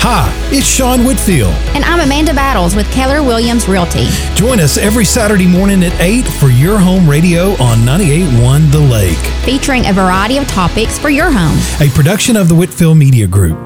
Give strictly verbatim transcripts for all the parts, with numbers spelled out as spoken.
Hi, it's Sean Whitfield. And I'm Amanda Battles with Keller Williams Realty. Join us every Saturday morning at eight for Your Home Radio on ninety-eight point one The Lake. Featuring a variety of topics for your home. A production of the Whitfield Media Group.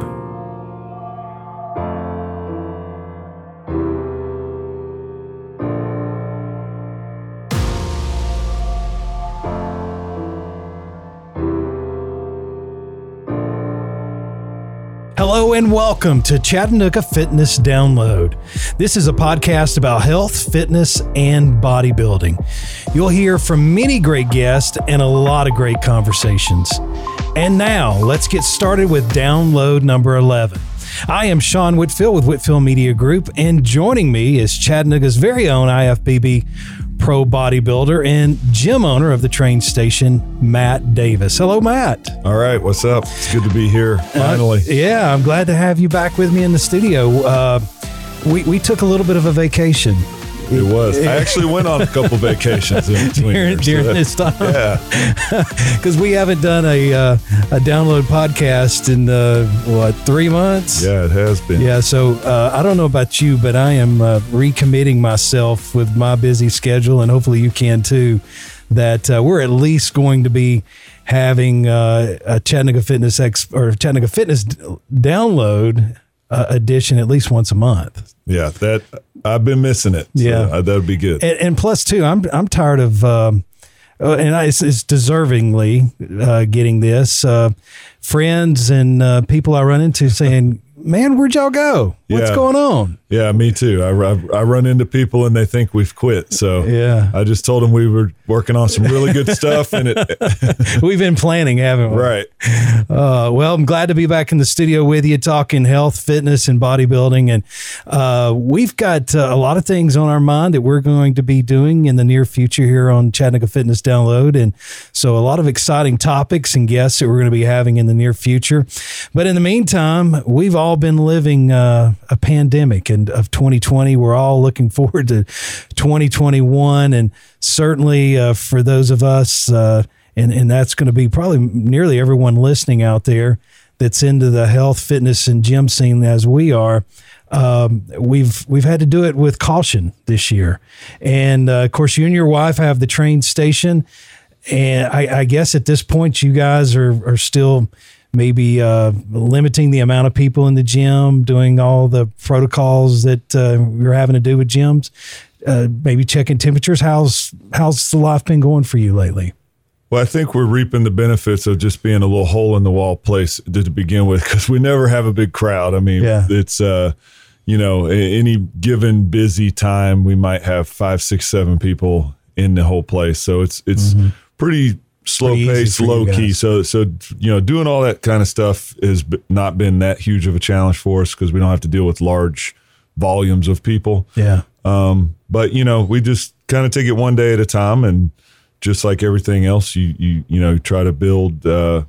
Hello and welcome to Chattanooga Fitness Download. This is a podcast about health, fitness, and bodybuilding. You'll hear from many great guests and a lot of great conversations. And now, let's get started with download number eleven. I am Sean Whitfield with Whitfield Media Group, and joining me is Chattanooga's very own I F B B pro bodybuilder and gym owner of the train station, Matt Davis. Hello, Matt. All right. What's up? It's good to be here, finally. Uh, yeah, I'm glad to have you back with me in the studio. Uh, we, we took a little bit of a vacation. It was. I actually went on a couple vacations in between during, during so this time. Yeah. Because we haven't done a uh, a download podcast in, uh, what, three months? Yeah, it has been. Yeah, so uh, I don't know about you, but I am uh, recommitting myself with my busy schedule, and hopefully you can too, that uh, we're at least going to be having uh, a Chattanooga Fitness Ex- or Chattanooga Fitness d- download uh, edition at least once a month. Yeah, that I've been missing it. So yeah, uh, that would be good. And, and plus, too, I'm I'm tired of, um, uh, and I, it's, it's deservingly uh, getting this uh, friends and uh, people I run into saying, "Man, where'd y'all go? What's yeah. going on?" Yeah, me too. I, I, I run into people and they think we've quit. So yeah, I just told them we were working on some really good stuff, and it we've been planning, haven't we? Right. Uh, well, I'm glad to be back in the studio with you, talking health, fitness, and bodybuilding, and uh, we've got uh, a lot of things on our mind that we're going to be doing in the near future here on Chattanooga Fitness Download, and so a lot of exciting topics and guests that we're going to be having in the near future. But in the meantime, we've all been living uh, a pandemic and of twenty twenty. We're all looking forward to twenty twenty-one, and certainly uh, for those of us, uh, and, and that's going to be probably nearly everyone listening out there that's into the health, fitness, and gym scene as we are. Um, we've we've had to do it with caution this year, and uh, of course, you and your wife have the train station, and I, I guess at this point, you guys are are still maybe uh, limiting the amount of people in the gym, doing all the protocols that uh, we're having to do with gyms, uh, maybe checking temperatures. How's how's the life been going for you lately? Well, I think we're reaping the benefits of just being a little hole in the wall place to, to begin with, because we never have a big crowd. I mean, yeah. it's, uh, you know, any given busy time, we might have five, six, seven people in the whole place. So it's it's mm-hmm. pretty slow pace, low key. So, so, you know, doing all that kind of stuff has not been that huge of a challenge for us because we don't have to deal with large volumes of people. Yeah. Um, but, you know, we just kind of take it one day at a time, and just like everything else, you, you, you know, try to build, uh,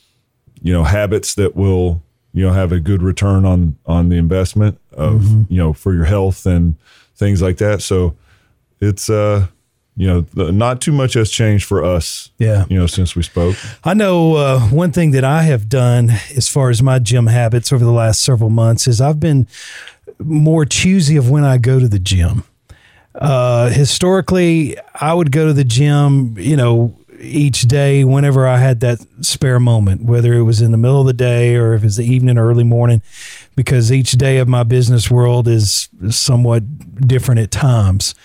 you know, habits that will, you know, have a good return on, on the investment of, mm-hmm. you know, for your health and things like that. So it's, uh, you know, not too much has changed for us, yeah. you know, since we spoke. I know uh, one thing that I have done as far as my gym habits over the last several months is I've been more choosy of when I go to the gym. Uh, historically, I would go to the gym, you know, each day whenever I had that spare moment, whether it was in the middle of the day or if it's the evening or early morning, because each day of my business world is somewhat different at times.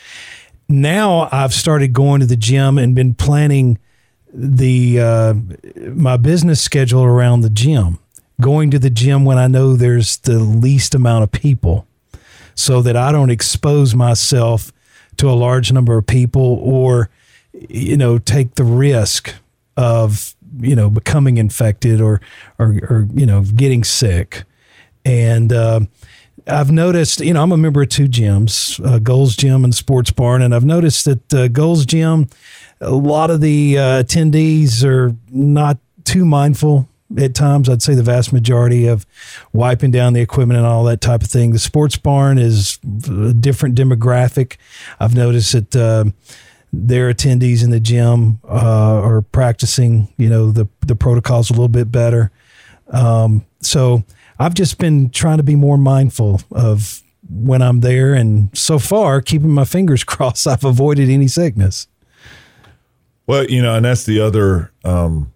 Now I've started going to the gym and been planning the uh, my business schedule around the gym, going to the gym when I know there's the least amount of people so that I don't expose myself to a large number of people or, you know, take the risk of, you know, becoming infected or, or, or you know, getting sick. And, uh, I've noticed, you know, I'm a member of two gyms, uh, Gold's Gym and Sports Barn, and I've noticed that uh, Gold's Gym, a lot of the uh, attendees are not too mindful at times. I'd say the vast majority of wiping down the equipment and all that type of thing. The Sports Barn is a different demographic. I've noticed that uh, their attendees in the gym uh, are practicing, you know, the the protocols a little bit better. Um, so I've just been trying to be more mindful of when I'm there. And so far, keeping my fingers crossed, I've avoided any sickness. Well, you know, and that's the other um,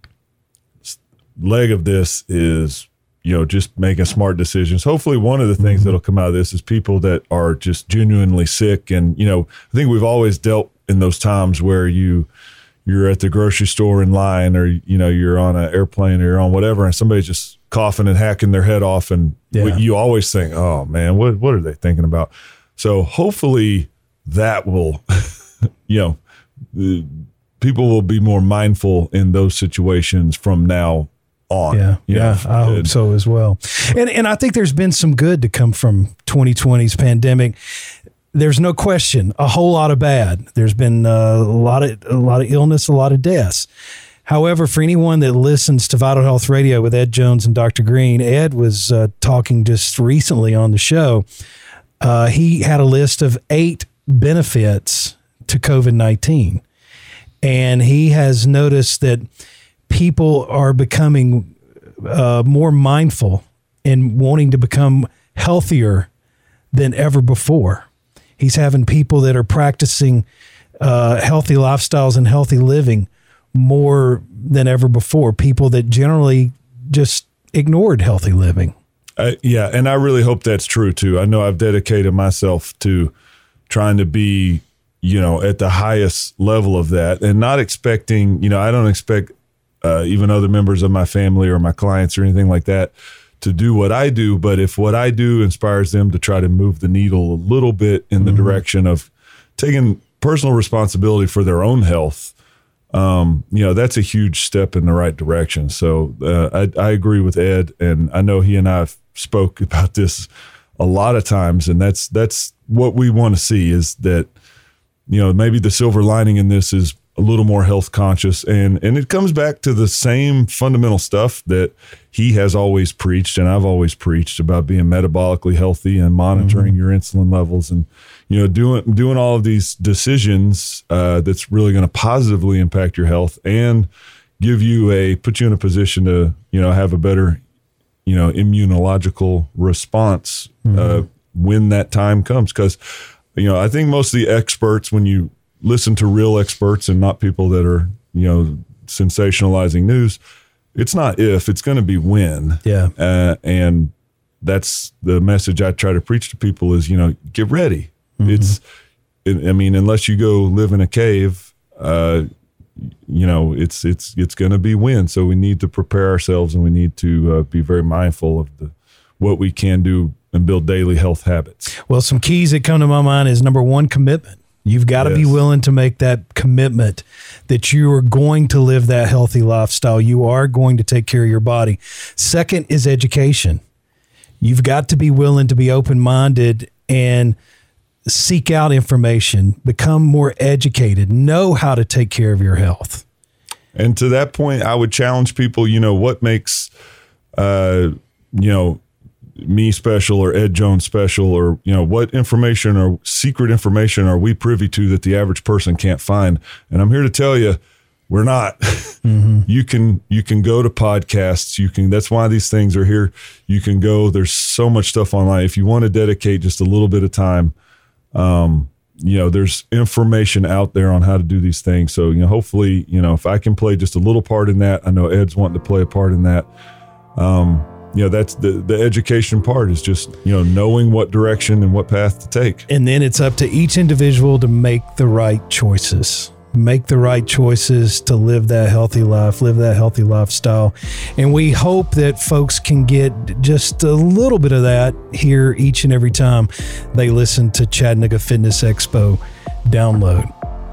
leg of this is, you know, just making smart decisions. Hopefully one of the things mm-hmm. that'll come out of this is people that are just genuinely sick. And, you know, I think we've always dealt in those times where you, you're at the grocery store in line, or, you know, you're on an airplane or you're on whatever, and somebody's just coughing and hacking their head off. And yeah. you always think, oh man, what, what are they thinking about? So hopefully that will, you know, the, people will be more mindful in those situations from now on. Yeah, yeah, know, I hope so as well. And and I think there's been some good to come from twenty twenty's pandemic. There's no question, a whole lot of bad. There's been uh, a lot of a lot of illness, a lot of deaths. However, for anyone that listens to Vital Health Radio with Ed Jones and Doctor Green, Ed was uh, talking just recently on the show. Uh, he had a list of eight benefits to COVID nineteen. And he has noticed that people are becoming uh, more mindful and wanting to become healthier than ever before. He's having people that are practicing uh, healthy lifestyles and healthy living more than ever before. People that generally just ignored healthy living. Uh, yeah, and I really hope that's true too. I know I've dedicated myself to trying to be, you know, at the highest level of that, and not expecting, you know, I don't expect uh, even other members of my family or my clients or anything like that to do what I do. But if what I do inspires them to try to move the needle a little bit in the mm-hmm. direction of taking personal responsibility for their own health, um, you know, that's a huge step in the right direction. So uh, I, I agree with Ed, and I know he and I have spoke about this a lot of times, and that's, that's what we want to see, is that, you know, maybe the silver lining in this is a little more health conscious. And, and it comes back to the same fundamental stuff that he has always preached, and I've always preached, about being metabolically healthy and monitoring mm-hmm. your insulin levels, and, you know, doing, doing all of these decisions uh, that's really going to positively impact your health and give you a, put you in a position to, you know, have a better, you know, immunological response mm-hmm. uh, when that time comes. 'Cause, you know, I think most of the experts, when you listen to real experts and not people that are, you know, sensationalizing news, it's not if, it's going to be when. Yeah. Uh, and that's the message I try to preach to people is, you know, get ready. Mm-hmm. It's, it, I mean, unless you go live in a cave, uh, you know, it's, it's, it's going to be when. So we need to prepare ourselves, and we need to uh, be very mindful of the, what we can do and build daily health habits. Well, some keys that come to my mind is, number one, commitment. You've got to yes. be willing to make that commitment that you are going to live that healthy lifestyle. You are going to take care of your body. Second is education. You've got to be willing to be open-minded and seek out information, become more educated, know how to take care of your health. And to that point, I would challenge people, you know, what makes, uh, you know, me special, or Ed Jones special, or, you know, what information or secret information are we privy to that the average person can't find? And I'm here to tell you, we're not. Mm-hmm. You can, you can go to podcasts. You can, that's why these things are here. You can go, there's so much stuff online. If you want to dedicate just a little bit of time, um, you know, there's information out there on how to do these things. So, you know, hopefully, you know, if I can play just a little part in that, I know Ed's wanting to play a part in that. Um, You know, that's the, the education part, is just, you know, knowing what direction and what path to take. And then it's up to each individual to make the right choices, make the right choices to live that healthy life, live that healthy lifestyle. And we hope that folks can get just a little bit of that here each and every time they listen to Chattanooga Fitness Expo Download.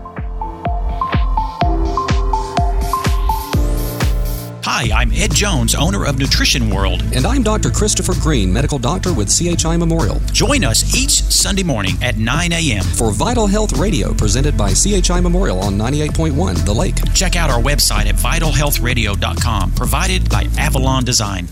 Hi, I'm Ed Jones, owner of Nutrition World. And I'm Doctor Christopher Green, medical doctor with C H I Memorial. Join us each Sunday morning at nine a.m. for Vital Health Radio, presented by C H I Memorial on ninety-eight point one The Lake. Check out our website at vital health radio dot com, provided by Avalon Design.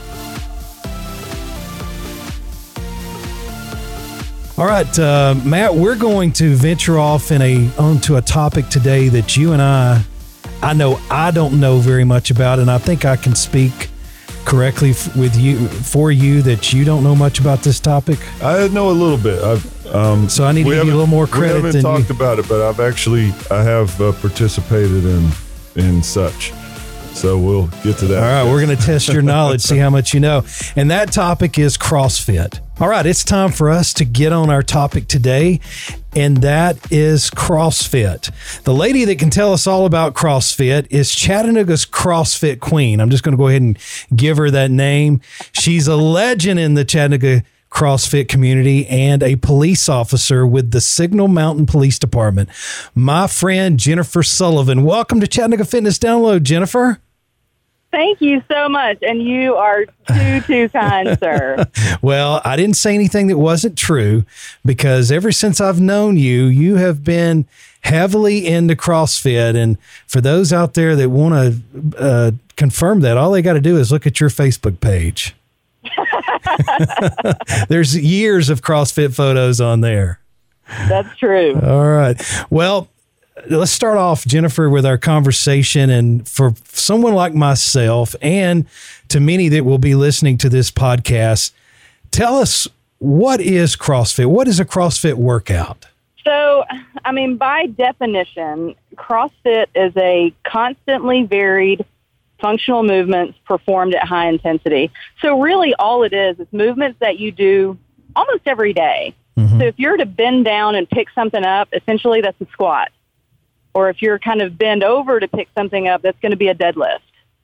All right, uh, Matt, we're going to venture off in a onto a topic today that you and I I know I don't know very much about, and I think I can speak correctly f- with you for you that you don't know much about this topic? I know a little bit. I've, um, so I need to give you a little more credit. We haven't than talked you. about it, but I've actually I have uh, participated in in such. So we'll get to that. All right, we're going to test your knowledge, see how much you know. And that topic is CrossFit. All right, it's time for us to get on our topic today, and that is CrossFit. The lady that can tell us all about CrossFit is Chattanooga's CrossFit Queen. I'm just going to go ahead and give her that name. She's a legend in the Chattanooga CrossFit community and a police officer with the Signal Mountain Police Department. My friend Jennifer Sullivan. Welcome to Chattanooga Fitness Download, Jennifer. Thank you so much. And you are too, too kind, sir. Well, I didn't say anything that wasn't true because ever since I've known you, you have been heavily into CrossFit. And for those out there that want to uh, confirm that, all they got to do is look at your Facebook page. There's years of CrossFit photos on there. That's true. All right. Well, let's start off, Jennifer, with our conversation. And for someone like myself and to many that will be listening to this podcast, tell us, what is CrossFit? What is a CrossFit workout? So, I mean, by definition, CrossFit is a constantly varied functional movements performed at high intensity. So really all it is is movements that you do almost every day. Mm-hmm. So if you're to bend down and pick something up, essentially that's a squat. Or if you're kind of bend over to pick something up, that's going to be a deadlift.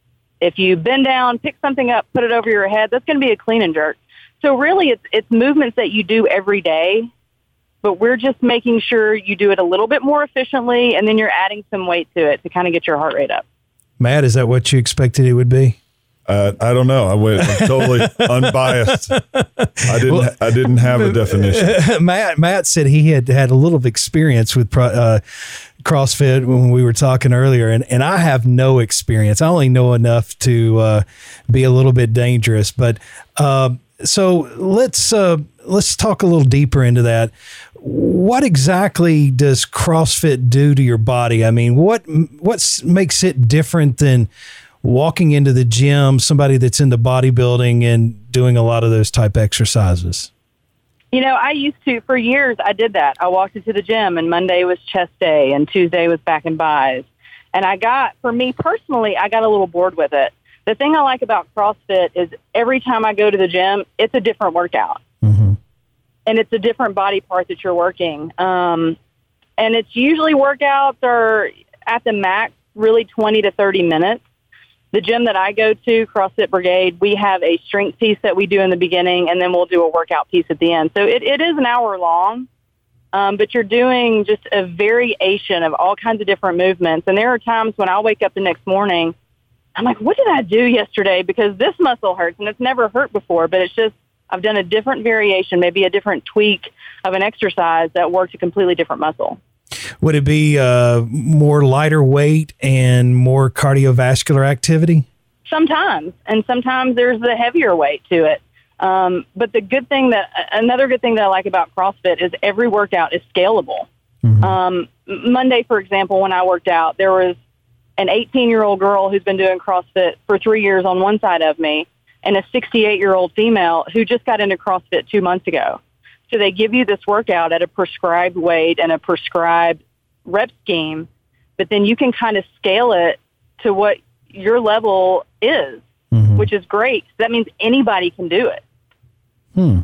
If you bend down, pick something up, put it over your head, that's going to be a clean and jerk. So really it's it's movements that you do every day, but we're just making sure you do it a little bit more efficiently, and then you're adding some weight to it to kind of get your heart rate up. Matt, is that what you expected it would be? Uh, I don't know. I went I'm totally unbiased. I didn't. Well, I didn't have a definition. Matt Matt said he had had a little experience with uh, CrossFit when we were talking earlier, and, and I have no experience. I only know enough to uh, be a little bit dangerous. But uh, so let's uh, let's talk a little deeper into that. What exactly does CrossFit do to your body? I mean, what what makes it different than walking into the gym, somebody that's into bodybuilding and doing a lot of those type exercises? You know, I used to, for years, I did that. I walked into the gym, and Monday was chest day, and Tuesday was back and buys. And I got, for me personally, I got a little bored with it. The thing I like about CrossFit is every time I go to the gym, it's a different workout. Mm-hmm. And it's a different body part that you're working. Um, and it's usually workouts are at the max, really twenty to thirty minutes. The gym that I go to, CrossFit Brigade, we have a strength piece that we do in the beginning, and then we'll do a workout piece at the end. So it, it is an hour long, um, but you're doing just a variation of all kinds of different movements. And there are times when I'll wake up the next morning, I'm like, what did I do yesterday? Because this muscle hurts, and it's never hurt before, but it's just, I've done a different variation, maybe a different tweak of an exercise that works a completely different muscle. Would it be uh, more lighter weight and more cardiovascular activity? Sometimes, and sometimes there's the heavier weight to it. Um, but the good thing that, another good thing that I like about CrossFit is every workout is scalable. Mm-hmm. Um, Monday, for example, when I worked out, there was an eighteen-year-old girl who's been doing CrossFit for three years on one side of me, and a sixty-eight-year-old female who just got into CrossFit two months ago. So they give you this workout at a prescribed weight and a prescribed rep scheme, but then you can kind of scale it to what your level is, mm-hmm. which is great. That means anybody can do it. Hmm.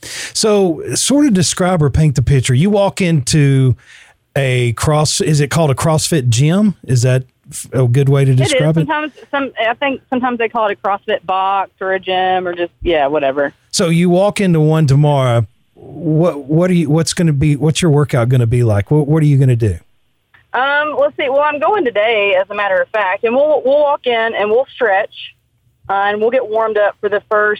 So sort of describe or paint the picture. You walk into a cross, is it called a CrossFit gym? Is that a good way to describe it? Is. Sometimes, some, I think sometimes they call it a CrossFit box or a gym or just, yeah, whatever. So you walk into one tomorrow. What what are you? What's going to be? What's your workout going to be like? What What are you going to do? Um, let's see. Well, I'm going today, as a matter of fact, and we'll we'll walk in and we'll stretch, uh, and we'll get warmed up for the first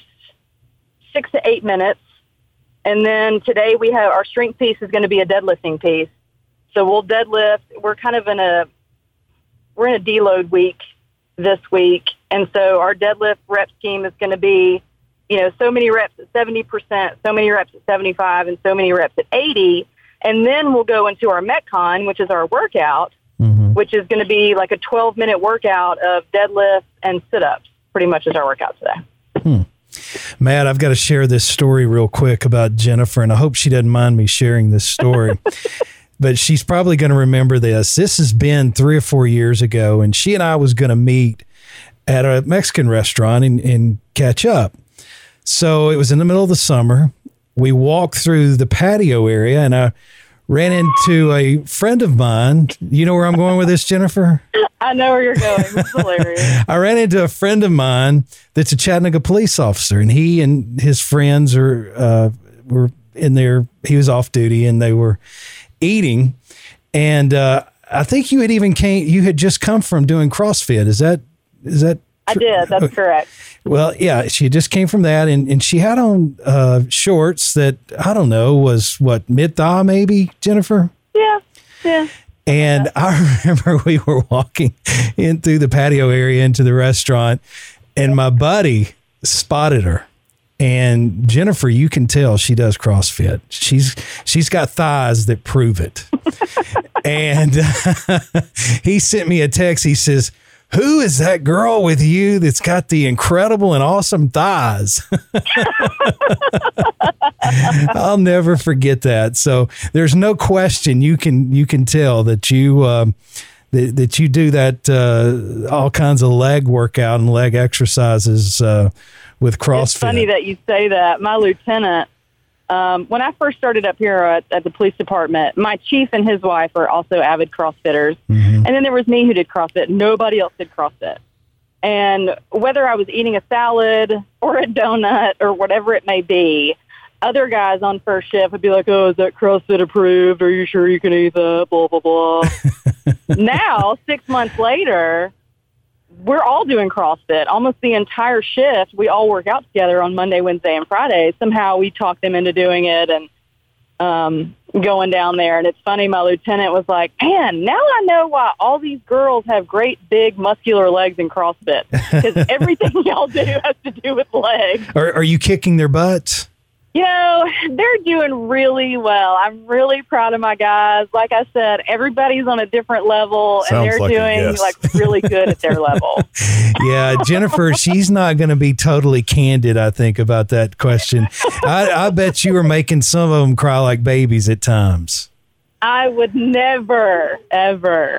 six to eight minutes, and then today we have our strength piece is going to be a deadlifting piece. So we'll deadlift. We're kind of in a we're in a deload week this week, and so our deadlift rep scheme is going to be, you know, so many reps at seventy percent, so many reps at seventy-five, and so many reps at eighty. And then we'll go into our Metcon, which is our workout, mm-hmm. which is going to be like a twelve-minute workout of deadlifts and sit-ups, pretty much is our workout today. Hmm. Matt, I've got to share this story real quick about Jennifer, and I hope she doesn't mind me sharing this story. But she's probably going to remember this. This has been three or four years ago, and she and I was going to meet at a Mexican restaurant and, and catch up. So it was in the middle of the summer. We walked through the patio area, and I ran into a friend of mine. You know where I'm going with this, Jennifer? I know where you're going. It's hilarious. I ran into a friend of mine that's a Chattanooga police officer, and he and his friends are uh, were in there. He was off duty, and they were eating. And uh, I think you had even came. You had just come from doing CrossFit. Is that is that? I did. That's correct. Well, yeah, she just came from that, and, and she had on uh, shorts that, I don't know, was what, mid-thigh maybe, Jennifer? Yeah, yeah. And yeah. I remember we were walking in through the patio area into the restaurant, and my buddy spotted her. And Jennifer, you can tell she does CrossFit. She's she's got thighs that prove it. And uh, he sent me a text. He says, "Who is that girl with you that's got the incredible and awesome thighs?" I'll never forget that. So there's no question you can you can tell that you um, that, that you do that uh, all kinds of leg workout and leg exercises uh, with CrossFit. It's funny that you say that. My lieutenant, um, when I first started up here at, at the police department, my chief and his wife are also avid CrossFitters. Mm-hmm. And then there was me who did CrossFit. Nobody else did CrossFit. And whether I was eating a salad or a donut or whatever it may be, other guys on first shift would be like, "Oh, is that CrossFit approved? Are you sure you can eat that? Blah, blah, blah." Now, six months later, we're all doing CrossFit. Almost the entire shift, we all work out together on Monday, Wednesday, and Friday. Somehow we talk them into doing it and um, going down there. And it's funny, my lieutenant was like, "Man, now I know why all these girls have great, big, muscular legs in CrossFit. Because everything y'all do has to do with legs." Are, are you kicking their butts? You know, they're doing really well. I'm really proud of my guys. Like I said, everybody's on a different level, Sounds and they're like doing like really good at their level. Yeah, Jennifer, she's not going to be totally candid, I think, about that question. I, I bet you were making some of them cry like babies at times. I would never, ever.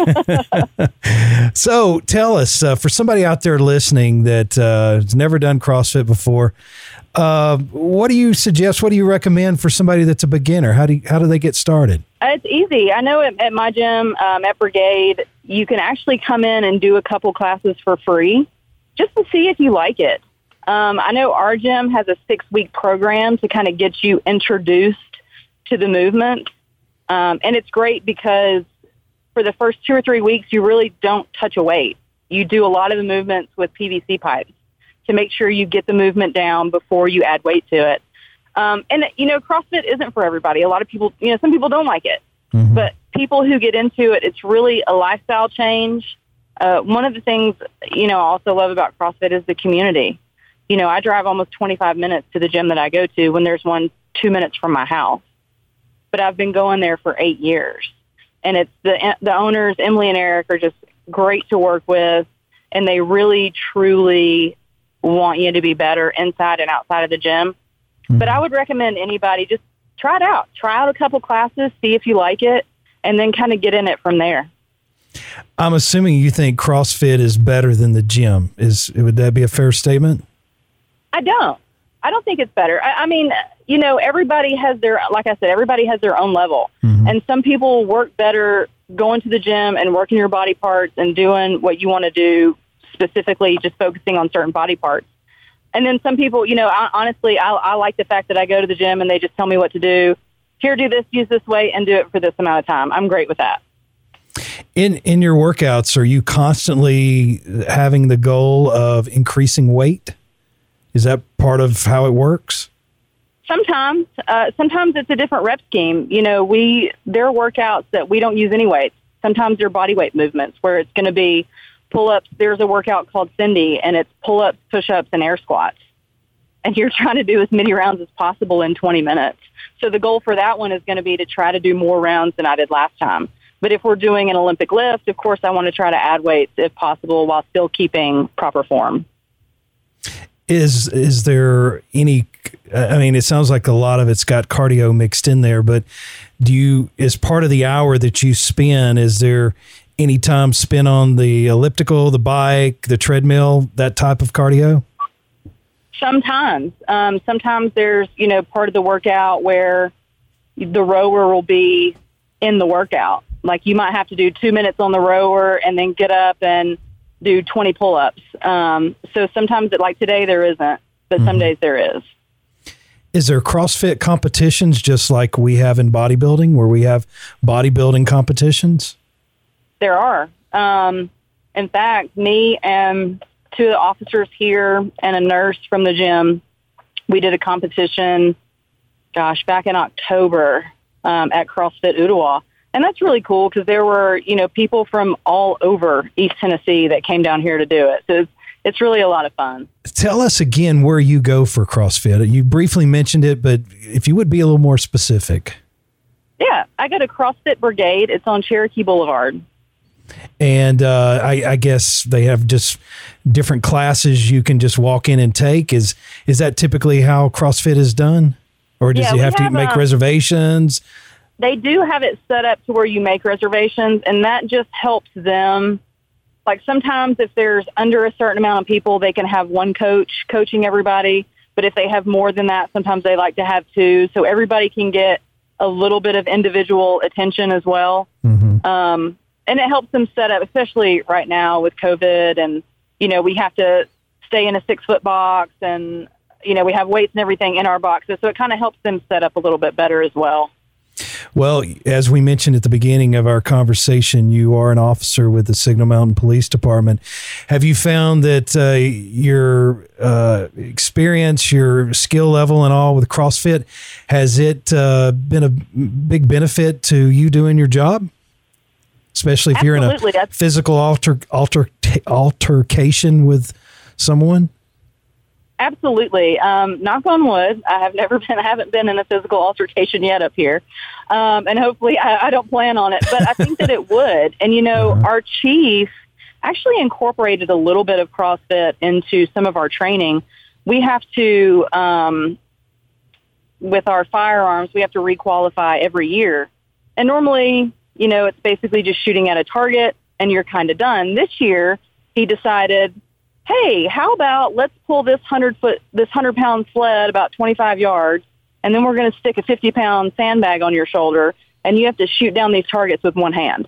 So tell us, uh, for somebody out there listening that uh, has never done CrossFit before, uh, what do you suggest? What do you recommend for somebody that's a beginner? How do you, how do they get started? It's easy. I know at, at my gym, um, at Brigade, you can actually come in and do a couple classes for free just to see if you like it. Um, I know our gym has a six-week program to kind of get you introduced to the movement. Um, and it's great because for the first two or three weeks, you really don't touch a weight. You do a lot of the movements with P V C pipes to make sure you get the movement down before you add weight to it. Um, and, you know, CrossFit isn't for everybody. A lot of people, you know, some people don't like it. Mm-hmm. But people who get into it, it's really a lifestyle change. Uh, one of the things, you know, I also love about CrossFit is the community. You know, I drive almost twenty-five minutes to the gym that I go to when there's one two minutes from my house. But I've been going there for eight years. And it's the the owners, Emily and Eric, are just great to work with. And they really, truly want you to be better inside and outside of the gym. Mm-hmm. But I would recommend anybody just try it out. Try out a couple classes, see if you like it, and then kind of get in it from there. I'm assuming you think CrossFit is better than the gym. Is would that be a fair statement? I don't. I don't think it's better. I, I mean, you know, everybody has their, like I said, everybody has their own level. Mm-hmm. And some people work better going to the gym and working your body parts and doing what you want to do, specifically just focusing on certain body parts. And then some people, you know, I, honestly, I, I like the fact that I go to the gym and they just tell me what to do. Here, do this, use this way, and do it for this amount of time. I'm great with that. In in your workouts, are you constantly having the goal of increasing weight? Is that part of how it works? Sometimes, uh, sometimes it's a different rep scheme. You know, we there are workouts that we don't use any weights. Sometimes they're body weight movements where it's going to be pull-ups. There's a workout called Cindy, and it's pull-ups, push-ups, and air squats. And you're trying to do as many rounds as possible in twenty minutes. So the goal for that one is going to be to try to do more rounds than I did last time. But if we're doing an Olympic lift, of course, I want to try to add weights if possible while still keeping proper form. Is is there any, I mean, it sounds like a lot of it's got cardio mixed in there, but do you, as part of the hour that you spend, is there any time spent on the elliptical, the bike, the treadmill, that type of cardio? Sometimes. Um, sometimes there's, you know, part of the workout where the rower will be in the workout. Like you might have to do two minutes on the rower and then get up and do twenty pull-ups. Um, so sometimes, it, like today, there isn't, but mm-hmm. some days there is. Is there CrossFit competitions just like we have in bodybuilding, where we have bodybuilding competitions? There are. Um, in fact, me and two of the officers here and a nurse from the gym, we did a competition, gosh, back in October um, at CrossFit Ottawa. And that's really cool because there were, you know, people from all over East Tennessee that came down here to do it. So it's, it's really a lot of fun. Tell us again where you go for CrossFit. You briefly mentioned it, but if you would be a little more specific. Yeah, I go to CrossFit Brigade. It's on Cherokee Boulevard. And uh, I, I guess they have just different classes you can just walk in and take. Is is that typically how CrossFit is done? Or does yeah, you have, have to make um, reservations? They do have it set up to where you make reservations, and that just helps them. Like sometimes if there's under a certain amount of people, they can have one coach coaching everybody. But if they have more than that, sometimes they like to have two. So everybody can get a little bit of individual attention as well. Mm-hmm. Um, and it helps them set up, especially right now with COVID. And, you know, we have to stay in a six-foot box and, you know, we have weights and everything in our boxes. So it kind of helps them set up a little bit better as well. Well, as we mentioned at the beginning of our conversation, you are an officer with the Signal Mountain Police Department. Have you found that uh, your uh, experience, your skill level and all with CrossFit, has it uh, been a big benefit to you doing your job? Especially if Absolutely. you're in a That's- physical alter, alter, altercation with someone? Absolutely. Um, knock on wood. I have never been, I haven't been in a physical altercation yet up here. Um, and hopefully I, I don't plan on it, but I think that it would. And, you know, uh-huh. our chief actually incorporated a little bit of CrossFit into some of our training. We have to, um, with our firearms, we have to requalify every year. And normally, you know, it's basically just shooting at a target and you're kind of done. This year, he decided, hey, how about let's pull this hundred foot, this hundred pound sled about twenty-five yards, and then we're going to stick a fifty pound sandbag on your shoulder, and you have to shoot down these targets with one hand.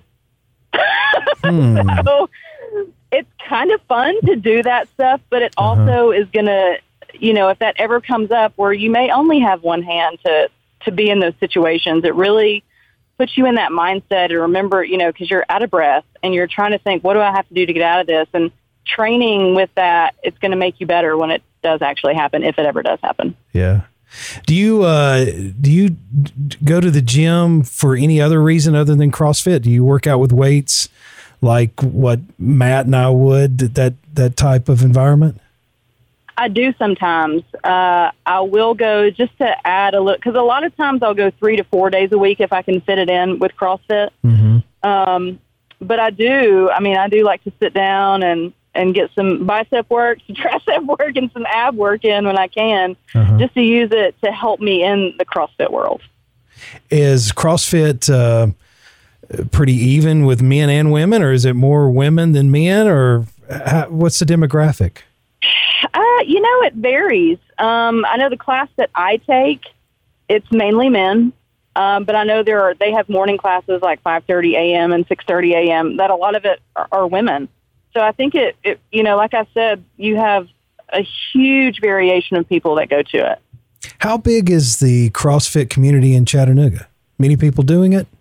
Hmm. So it's kind of fun to do that stuff, but it uh-huh. also is going to, you know, if that ever comes up where you may only have one hand to, to be in those situations, it really puts you in that mindset and remember, you know, because you're out of breath and you're trying to think, what do I have to do to get out of this? And training with that, it's going to make you better when it does actually happen, if it ever does happen. Yeah. Do you uh, do you go to the gym for any other reason other than CrossFit? Do you work out with weights like what Matt and I would, that that type of environment? I do sometimes. Uh, I will go just to add a little, because a lot of times I'll go three to four days a week if I can fit it in with CrossFit. Mm-hmm. Um, but I do, I mean, I do like to sit down and and get some bicep work, some tricep work, and some ab work in when I can, uh-huh. just to use it to help me in the CrossFit world. Is CrossFit uh, pretty even with men and women, or is it more women than men, or how, what's the demographic? Uh, you know, it varies. Um, I know the class that I take, it's mainly men, um, but I know there are they have morning classes like five thirty a.m. and six thirty a.m. that a lot of it are, are women. So I think it, it, you know, like I said, you have a huge variation of people that go to it. How big is the CrossFit community in Chattanooga? Many people doing it?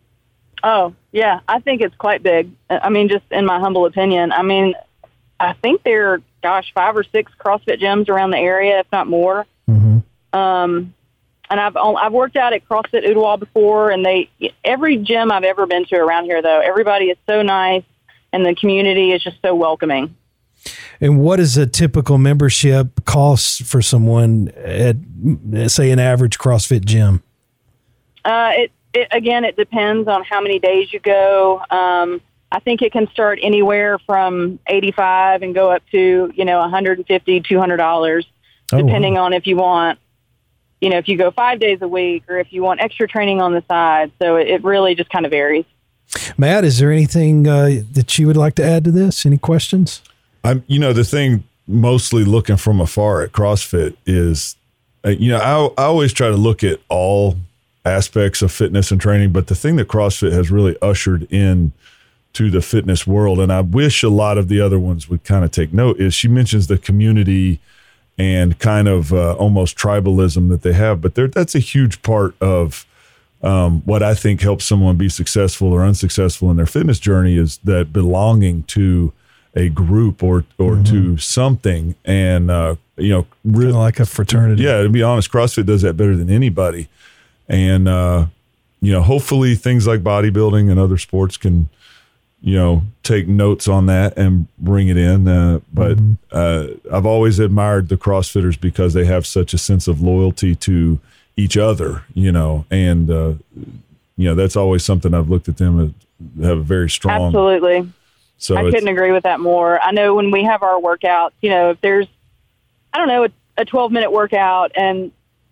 Oh, yeah. I think it's quite big. I mean, just in my humble opinion. I mean, I think there are, gosh, five or six CrossFit gyms around the area, if not more. Mm-hmm. Um, and I've I've worked out at CrossFit Ottawa before, and they every gym I've ever been to around here, though, everybody is so nice. And the community is just so welcoming. And what is a typical membership cost for someone at, say, an average CrossFit gym? Uh, it, it again, it depends on how many days you go. Um, I think it can start anywhere from eighty-five and go up to, you know, one hundred fifty dollars, two hundred dollars, depending oh, wow. on if you want, you know, if you go five days a week or if you want extra training on the side. So it, it really just kind of varies. Matt, is there anything uh, that you would like to add to this? Any questions? I'm, you know, the thing mostly looking from afar at CrossFit is, uh, you know, I, I always try to look at all aspects of fitness and training, but the thing that CrossFit has really ushered in to the fitness world, and I wish a lot of the other ones would kind of take note, is she mentions the community and kind of uh, almost tribalism that they have, but that's a huge part of um, what I think helps someone be successful or unsuccessful in their fitness journey, is that belonging to a group or or mm-hmm. to something, and uh, you know, really, like a fraternity. Yeah, to be honest, CrossFit does that better than anybody, and uh, you know, hopefully things like bodybuilding and other sports can, you know, take notes on that and bring it in. Uh, but mm-hmm. uh, I've always admired the CrossFitters because they have such a sense of loyalty to each other, you know, and, uh, you know, that's always something I've looked at them as have a very strong. Absolutely. So I couldn't agree with that more. I know when we have our workouts, you know, if there's, I don't know, a twelve minute workout, and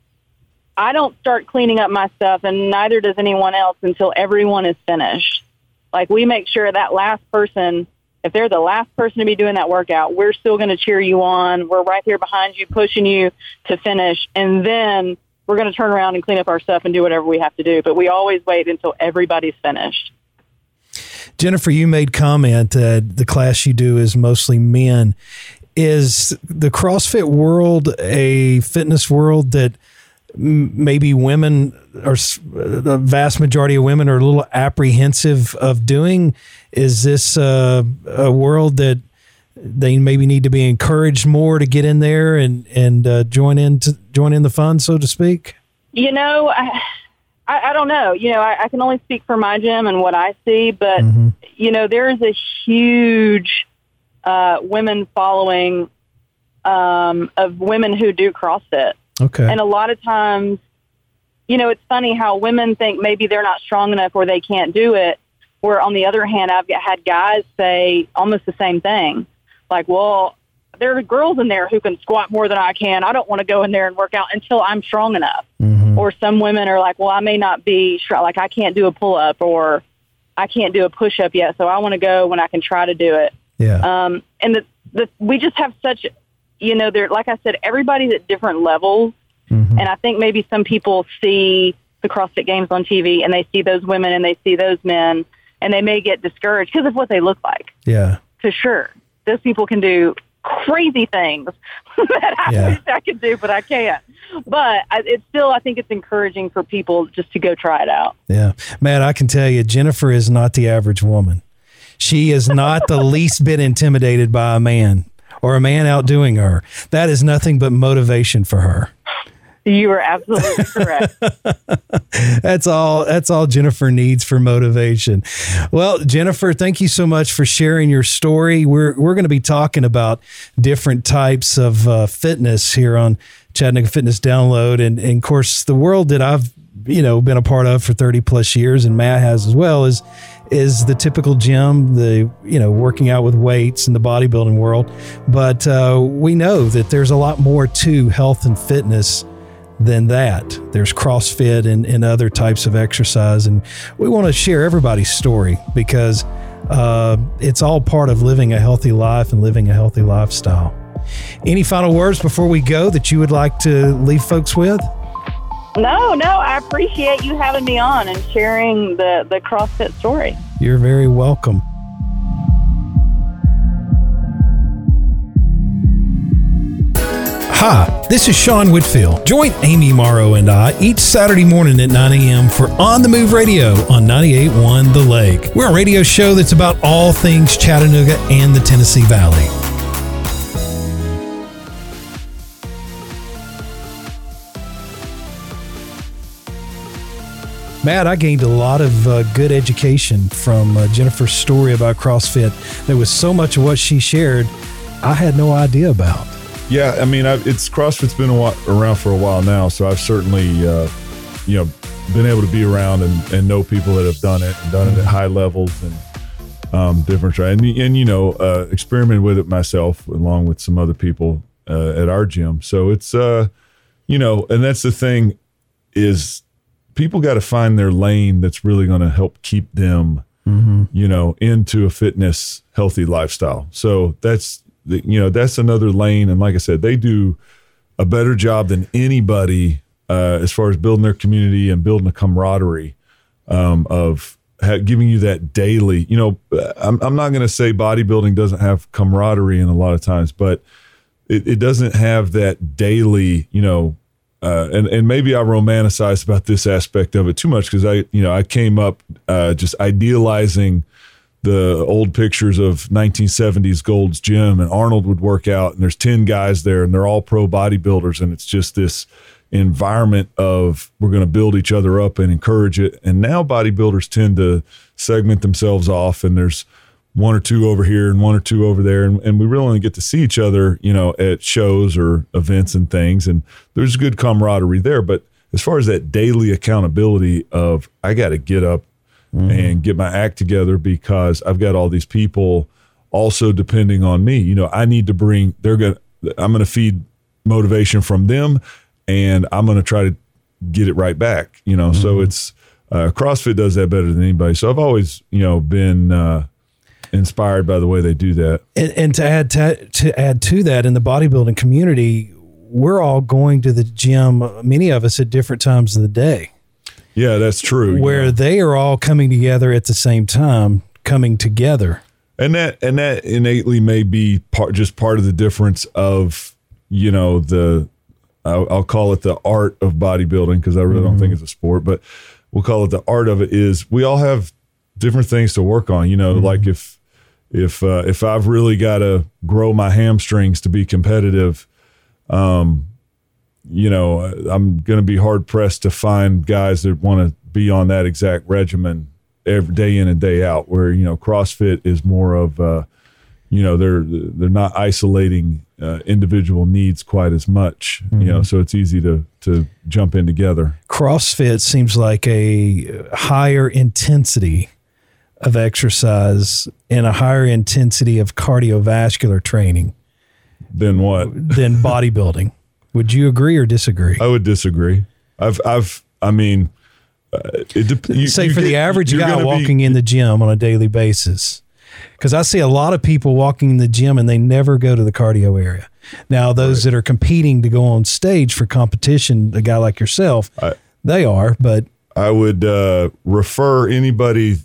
I don't start cleaning up my stuff, and neither does anyone else until everyone is finished. Like, we make sure that last person, if they're the last person to be doing that workout, we're still going to cheer you on. We're right here behind you, pushing you to finish. And then we're going to turn around and clean up our stuff and do whatever we have to do. But we always wait until everybody's finished. Jennifer, you made comment that the class you do is mostly men. Is the CrossFit world a fitness world that maybe women, or the vast majority of women, are a little apprehensive of doing? Is this uh, a world that they maybe need to be encouraged more to get in there and and uh, join in to join in the fun, so to speak? You know, I, I, I don't know. You know, I, I can only speak for my gym and what I see, but mm-hmm. you know, there is a huge uh, women following um, of women who do CrossFit. Okay. And a lot of times, you know, it's funny how women think maybe they're not strong enough or they can't do it, where on the other hand, I've had guys say almost the same thing. Like, well, there are girls in there who can squat more than I can. I don't want to go in there and work out until I'm strong enough. Mm-hmm. Or some women are like, well, I may not be strong. Like, I can't do a pull-up, or I can't do a push-up yet, so I want to go when I can try to do it. Yeah. Um, and the, the, we just have such... You know, they're, like I said, everybody's at different levels. Mm-hmm. And I think maybe some people see the CrossFit Games on T V and they see those women and they see those men, and they may get discouraged because of what they look like. Yeah. For sure. Those people can do crazy things that I yeah. wish I could do, but I can't. But I, it's still, I think it's encouraging for people just to go try it out. Yeah. Matt, I can tell you, Jennifer is not the average woman. She is not the least bit intimidated by a man, or a man outdoing her. That is nothing but motivation for her. You are absolutely correct. That's all. That's all Jennifer needs for motivation. Well, Jennifer, thank you so much for sharing your story. We're we're going to be talking about different types of uh, fitness here on Chattanooga Fitness Download, and, and of course, the world that I've you know been a part of for thirty plus years, and Matt has as well, is. is the typical gym, the, you know, working out with weights in the bodybuilding world. But uh, we know that there's a lot more to health and fitness than that. There's CrossFit and, and other types of exercise. And we want to share everybody's story because uh, it's all part of living a healthy life and living a healthy lifestyle. Any final words before we go that you would like to leave folks with? No, no, I appreciate you having me on and sharing the, the CrossFit story. You're very welcome. Hi, this is Sean Whitfield. Join Amy Morrow and I each Saturday morning at nine a.m. for On the Move Radio on ninety-eight point one The Lake. We're a radio show that's about all things Chattanooga and the Tennessee Valley. Matt, I gained a lot of uh, good education from uh, Jennifer's story about CrossFit. There was so much of what she shared I had no idea about. Yeah, I mean, I've, it's CrossFit's been a while, around for a while now, so I've certainly, uh, you know, been able to be around and, and know people that have done it and done it at high levels. And um, different. And, and, you know, uh, experimented with it myself along with some other people uh, at our gym. So it's, uh, you know, and that's the thing is people got to find their lane that's really going to help keep them, mm-hmm. you know, into a fitness, healthy lifestyle. So that's, the, you know, that's another lane. And like I said, they do a better job than anybody uh, as far as building their community and building a camaraderie um, of ha- giving you that daily, you know, I'm, I'm not going to say bodybuilding doesn't have camaraderie in a lot of times, but it, it doesn't have that daily, you know, uh, and, and maybe I romanticize about this aspect of it too much because I, you know, I came up uh, just idealizing the old pictures of nineteen seventies Gold's Gym, and Arnold would work out and there's ten guys there and they're all pro bodybuilders, and it's just this environment of we're going to build each other up and encourage it. And now bodybuilders tend to segment themselves off, and there's one or two over here and one or two over there, and, and we really only get to see each other, you know, at shows or events and things, and there's good camaraderie there. But as far as that daily accountability of I got to get up mm-hmm. and get my act together because I've got all these people also depending on me. You know, I need to bring, they're going to, I'm going to feed motivation from them, and I'm going to try to get it right back, you know? Mm-hmm. So it's, uh, CrossFit does that better than anybody. So I've always, you know, been, uh, inspired by the way they do that. And, and to add to, to add to that, in the bodybuilding community, we're all going to the gym, many of us at different times of the day. Yeah, that's true. Where yeah. they are all coming together at the same time, coming together. And that and that innately may be part just part of the difference of, you know, the I'll, I'll call it the art of bodybuilding, because I really mm-hmm. don't think it's a sport, but we'll call it the art of it. Is we all have different things to work on. You know, mm-hmm. like if if uh, if I've really got to grow my hamstrings to be competitive, um, you know, I'm going to be hard pressed to find guys that want to be on that exact regimen every day in and day out. Where, you know, CrossFit is more of, uh, you know, they're they're not isolating uh, individual needs quite as much. Mm-hmm. You know, so it's easy to to jump in together. CrossFit seems like a higher intensity of exercise and a higher intensity of cardiovascular training than what? Than bodybuilding. Would you agree or disagree? I would disagree. I've, I've, I mean, uh, it de- you, say you for get, the average guy walking be, in the gym on a daily basis, because I see a lot of people walking in the gym and they never go to the cardio area. Now, those right. that are competing to go on stage for competition, a guy like yourself, I, they are, but I would uh, refer anybody.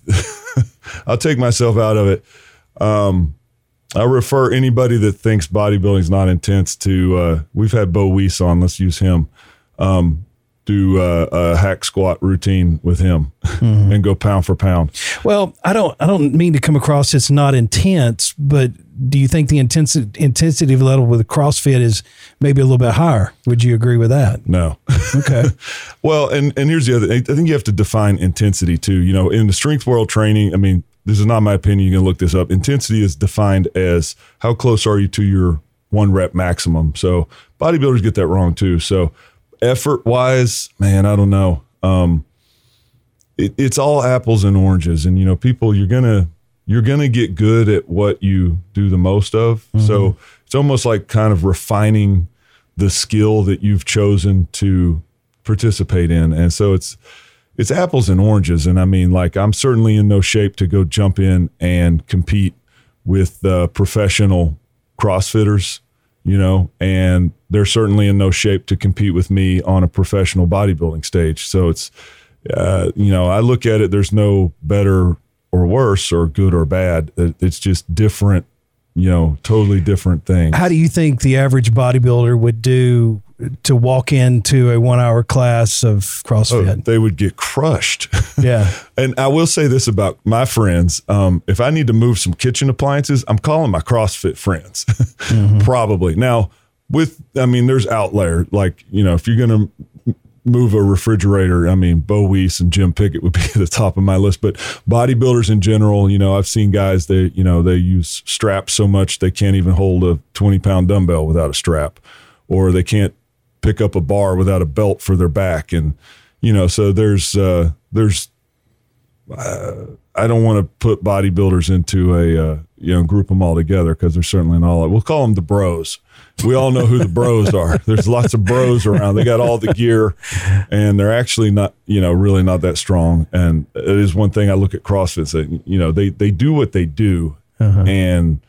I'll take myself out of it. Um, I refer anybody that thinks bodybuilding is not intense to, uh, we've had Bo Weiss on, let's use him, um, do uh, a hack squat routine with him mm-hmm. and go pound for pound. Well, I don't, I don't mean to come across it's not intense, but do you think the intensity intensity level with CrossFit is maybe a little bit higher? Would you agree with that? No. Okay. Well, and, and here's the other, I think you have to define intensity too. You know, in the strength world training, I mean, this is not my opinion. You can look this up. Intensity is defined as how close are you to your one rep maximum. So bodybuilders get that wrong too. So effort wise, man, I don't know. Um, it, it's all apples and oranges, and you know, people, you're gonna you're gonna get good at what you do the most of. Mm-hmm. So it's almost like kind of refining the skill that you've chosen to participate in, and so it's. It's apples and oranges. And I mean, like, I'm certainly in no shape to go jump in and compete with uh, professional CrossFitters, you know, and they're certainly in no shape to compete with me on a professional bodybuilding stage. So it's, uh, you know, I look at it, there's no better or worse or good or bad. It's just different, you know, totally different things. How do you think the average bodybuilder would do to walk into a one hour class of CrossFit? Oh, they would get crushed. Yeah. And I will say this about my friends. Um, if I need to move some kitchen appliances, I'm calling my CrossFit friends, mm-hmm. probably. Now with, I mean, there's outlier, like, you know, if you're going to move a refrigerator, I mean, Bo Weiss and Jim Pickett would be at the top of my list, but bodybuilders in general, you know, I've seen guys, they, you know, they use straps so much they can't even hold a twenty pound dumbbell without a strap, or they can't pick up a bar without a belt for their back. And, you know, so there's, uh, there's uh, I don't want to put bodybuilders into a, uh, you know, group them all together because they're certainly not all. We'll call them the bros. We all know who the bros are. There's lots of bros around. They got all the gear, and they're actually not, you know, really not that strong. And it is one thing I look at CrossFit, that, you know, they, they do what they do, uh-huh. and,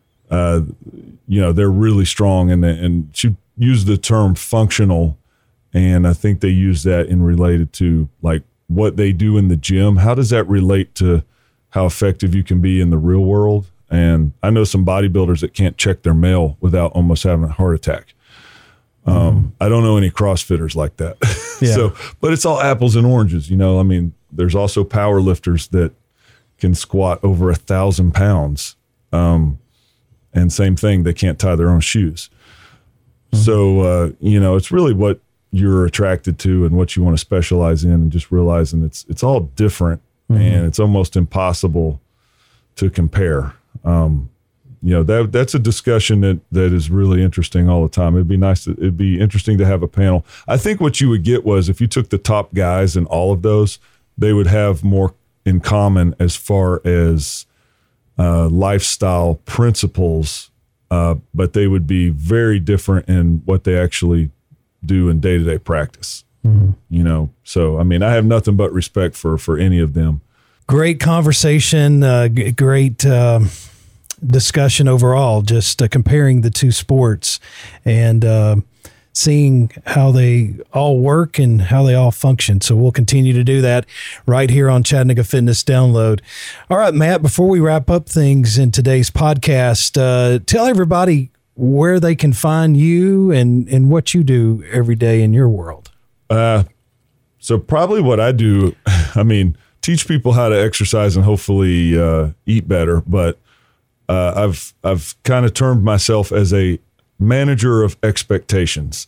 uh, you know, they're really strong. And, and she used the term functional, and I think they use that in related to like what they do in the gym. How does that relate to how effective you can be in the real world? And I know some bodybuilders that can't check their mail without almost having a heart attack. Um, mm-hmm. I don't know any CrossFitters like that. Yeah. So, but it's all apples and oranges, you know. I mean, there's also power lifters that can squat over a thousand pounds. Um, and same thing, they can't tie their own shoes. Mm-hmm. So, uh, you know, it's really what you're attracted to and what you want to specialize in, and just realizing it's, it's all different, mm-hmm. and it's almost impossible to compare. Um, you know, that that's a discussion that, that is really interesting all the time. It'd be nice to, it'd be interesting to have a panel. I think what you would get was if you took the top guys in all of those, they would have more in common as far as, uh, lifestyle principles, uh, but they would be very different in what they actually do in day-to-day practice. Mm-hmm. You know, so, I mean, I have nothing but respect for, for any of them. Great conversation, uh, g- great uh, discussion overall, just uh, comparing the two sports and uh, seeing how they all work and how they all function. So we'll continue to do that right here on Chattanooga Fitness Download. All right, Matt, before we wrap up things in today's podcast, uh, tell everybody where they can find you and, and what you do every day in your world. Uh, so probably what I do, I mean, teach people how to exercise and hopefully uh, eat better. But uh, I've I've kind of termed myself as a manager of expectations.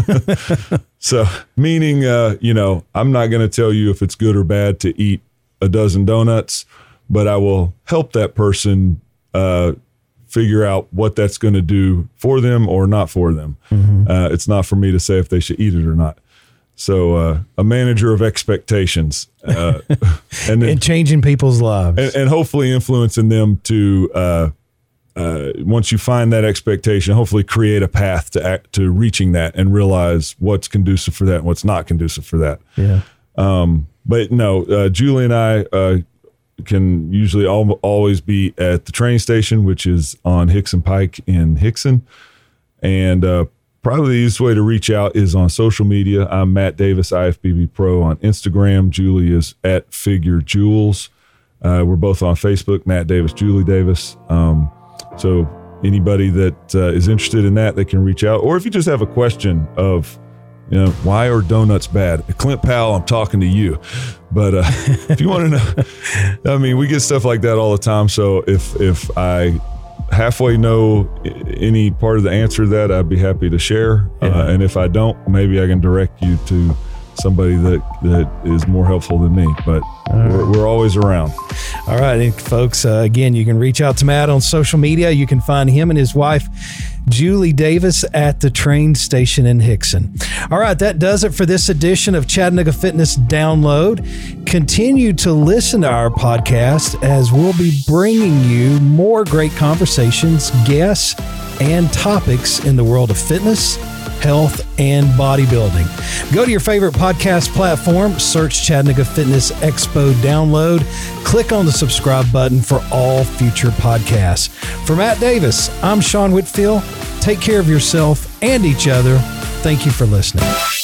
So meaning, uh, you know, I'm not going to tell you if it's good or bad to eat a dozen donuts, but I will help that person uh, figure out what that's going to do for them or not for them. Mm-hmm. Uh, it's not for me to say if they should eat it or not. So uh, a manager of expectations, uh, and, then, and changing people's lives, and, and hopefully influencing them to, uh, uh, once you find that expectation, hopefully create a path to act, to reaching that and realize what's conducive for that and what's not conducive for that. Yeah. Um, but no, uh, Julie and I uh, can usually al- always be at the train station, which is on Hickson Pike in Hickson, and uh, probably the easiest way to reach out is on social media. I'm Matt Davis, I F B B Pro on Instagram. Julie is at Figure Jules. Uh, we're both on Facebook, Matt Davis, Julie Davis. Um, so anybody that uh, is interested in that, they can reach out. Or if you just have a question of, you know, why are donuts bad? Clint Powell, I'm talking to you. But uh, if you want to know, I mean, we get stuff like that all the time. So if if I halfway know any part of the answer to that, I'd be happy to share. Yeah. Uh, and if I don't, maybe I can direct you to somebody that, that is more helpful than me. But right. we're, we're always around. All right, folks. Uh, again, you can reach out to Matt on social media. You can find him and his wife, Julie Davis, at the train station in Hickson. All right, that does it for this edition of Chattanooga Fitness Download. Continue to listen to our podcast as we'll be bringing you more great conversations, guests, and topics in the world of fitness, health, and bodybuilding. Go to your favorite podcast platform, search Chattanooga Fitness Expo Download, click on the subscribe button for all future podcasts. For Matt Davis, I'm Sean Whitfield. Take care of yourself and each other. Thank you for listening.